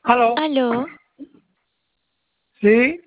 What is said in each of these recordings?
Aló, Aló, sí,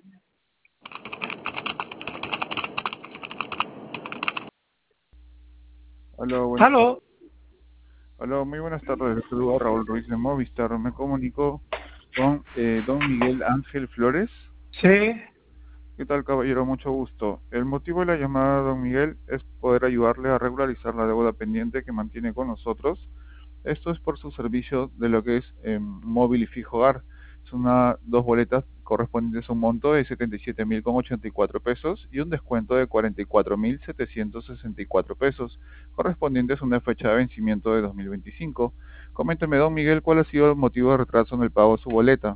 Hola, buenas tardes. aló, Hola, muy buenas tardes. Les saluda Raúl Ruiz de Movistar. Me comunico con don Miguel Ángel Flores. sí, ¿Qué tal, caballero? Mucho gusto. El motivo de la llamada, don Miguel, es poder ayudarle a regularizar la deuda pendiente que mantiene con nosotros. Esto es por su servicio de lo que es móvil y fijo hogar. Son dos boletas correspondientes a un monto de 77.084 pesos y un descuento de 44.764 pesos, correspondientes a una fecha de vencimiento de 2025. Coménteme, don Miguel, ¿cuál ha sido el motivo de retraso en el pago de su boleta?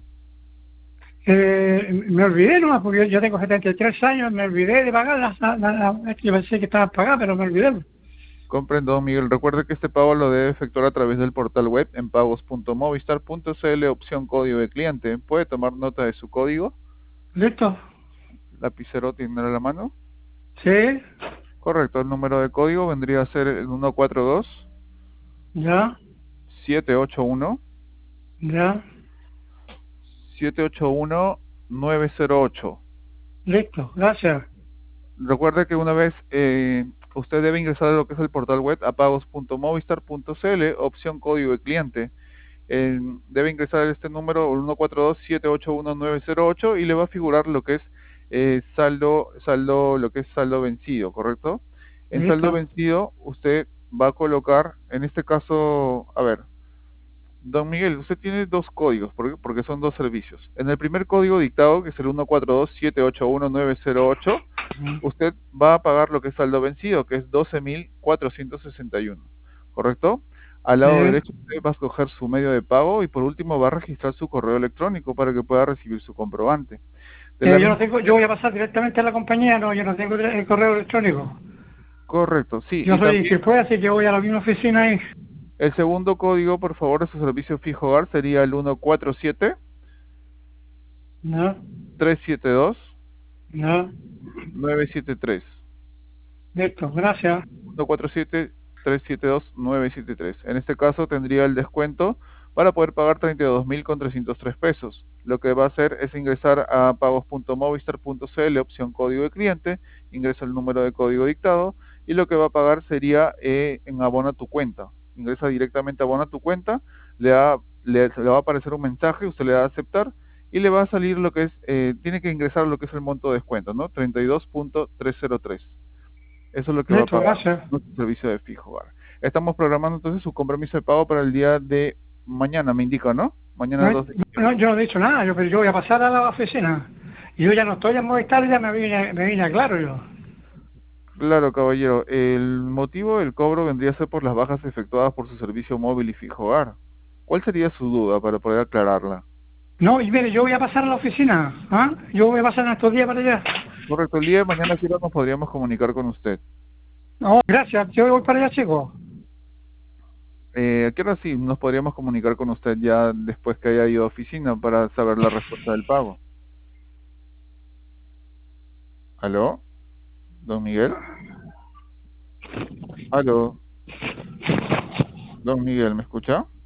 me olvidé nomás porque yo tengo 73 años, me olvidé de pagarlas, yo pensé que estaban pagadas, pero me olvidé. Comprendo, don Miguel. Recuerde que este pago lo debe efectuar a través del portal web en pagos.movistar.cl, opción código de cliente. ¿Puede tomar nota de su código? ¿Listo? ¿Lapicero tiene a la mano? Sí, Correcto, el número de código vendría a ser el 142 ya, 781 ya, 781 908. listo, gracias. Recuerde que una vez usted debe ingresar a lo que es el portal web a pagos.movistar.cl, opción código de cliente. Debe ingresar este número 142-781-908 y le va a figurar lo que es lo que es saldo vencido, ¿correcto? En saldo Listo. vencido usted va a colocar, en este caso, a ver, don Miguel, usted tiene dos códigos, porque son dos servicios. En el primer código dictado, que es el 142-781-908, usted va a pagar lo que es saldo vencido, que es 12.461, ¿correcto? Al Sí. lado derecho usted va a escoger su medio de pago y por último va a registrar su correo electrónico para que pueda recibir su comprobante. De la Yo no misma, tengo, yo voy a pasar directamente a la compañía, no, yo no tengo el correo electrónico. correcto, sí, Yo y soy también Quilpue, así que voy a la misma oficina ahí. el segundo código, por favor, de su servicio fijo hogar sería el 147 No, 372 no, 973. listo, gracias. 147-372-973. En este caso tendría el descuento para poder pagar 32.303 pesos. Lo que va a hacer es ingresar a pagos.movistar.cl, opción código de cliente, ingresa el número de código dictado y lo que va a pagar sería en abona tu cuenta. Ingresa directamente a abona tu cuenta, le va a aparecer un mensaje, usted le da a aceptar y le va a salir lo que es, tiene que ingresar lo que es el monto de descuento, ¿no? 32.303. Eso es lo que va a Listo, pagar gracias. nuestro servicio de fijo hogar. Estamos programando entonces su compromiso de pago para el día de mañana, me indica, ¿no? Mañana No, 2 de no, diciembre. yo no he dicho nada, pero yo voy a pasar a la oficina. Y yo ya no estoy en Movistar, ya me vine a Claro yo. Claro, caballero. El motivo del cobro vendría a ser por las bajas efectuadas por su servicio móvil y fijo hogar. ¿Cuál sería su duda para poder aclararla? No, y mire, yo voy a pasar a la oficina. ¿Ah? Yo voy a pasar en estos días para allá. Correcto, el día de mañana sí nos podríamos comunicar con usted. No, gracias, yo voy para allá, chicos. ¿A qué hora sí nos podríamos comunicar con usted ya después que haya ido a oficina para saber la respuesta del pago? ¿Aló? ¿Don Miguel? ¿Aló? ¿Don Miguel, me escucha?